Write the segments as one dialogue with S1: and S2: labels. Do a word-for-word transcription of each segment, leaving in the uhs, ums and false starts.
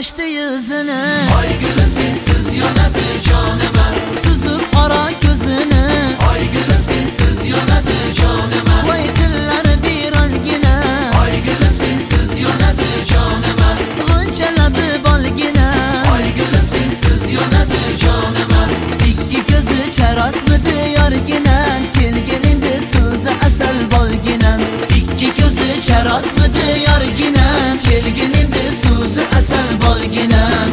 S1: açtı yüzünü.
S2: Ay gülüm sensiz yanadı canıma.
S1: Süzüp ara gözünü.
S2: Ay gülüm sensiz yanadı canıma.
S1: Vay diller bir algine.
S2: Ay gülüm sensiz yanadı canıma.
S1: Gınca labı balgine.
S2: Ay gülüm sensiz yanadı canıma.
S1: İki gözü çaras mıdı yarginen. Kelgelinde sözü asal balginen. İki gözü çaras mıdı yarginen. Kelgelinde sözü asal balginen.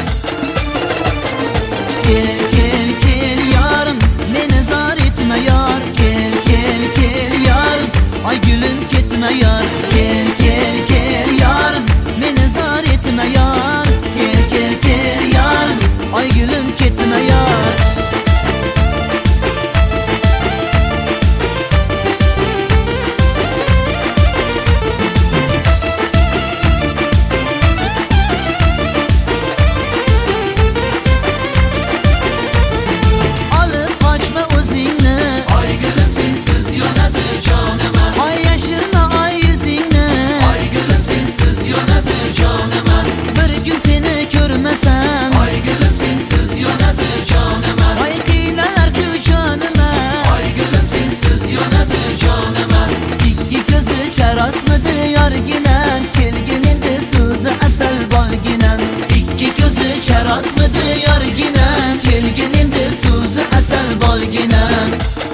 S1: Kel kel kel yarım beni zar etme yar. Kel kel kel yarım ay gülüm gitme yar. Kel kel kel yarım beni zar etme yar. Kel kel kel yarım ay gülüm gitme yar. Rasmıdı yarginen, kelgeninde sözü asal balginen. İki gözü çarasmıdı yarginen, kelgeninde sözü asal balginen.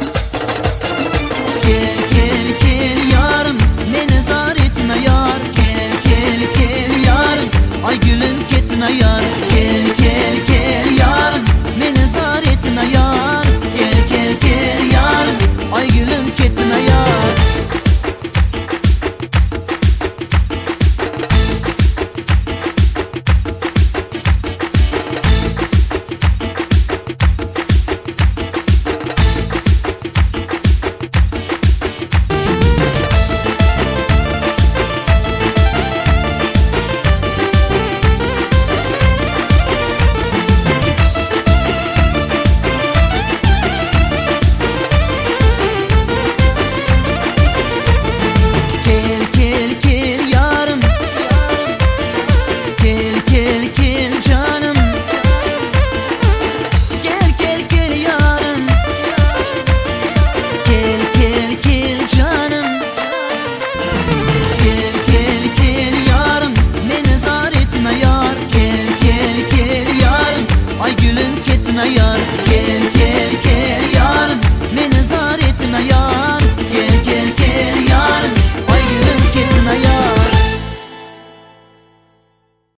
S1: Kel kel kel yarım beni zar etme yar. Kel kel kel yarım ay gülüm gitme yar. Kel kel kel yarım beni zar etme yar. Kel kel kel yarım ay gülüm gitme yar.